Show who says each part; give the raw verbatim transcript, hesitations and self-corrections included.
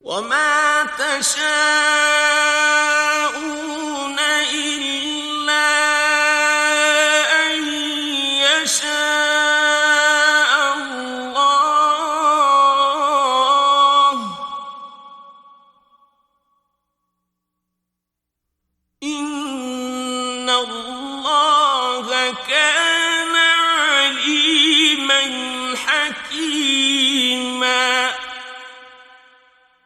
Speaker 1: وما تشاءون إلا أن يشاء الله. إن الله كان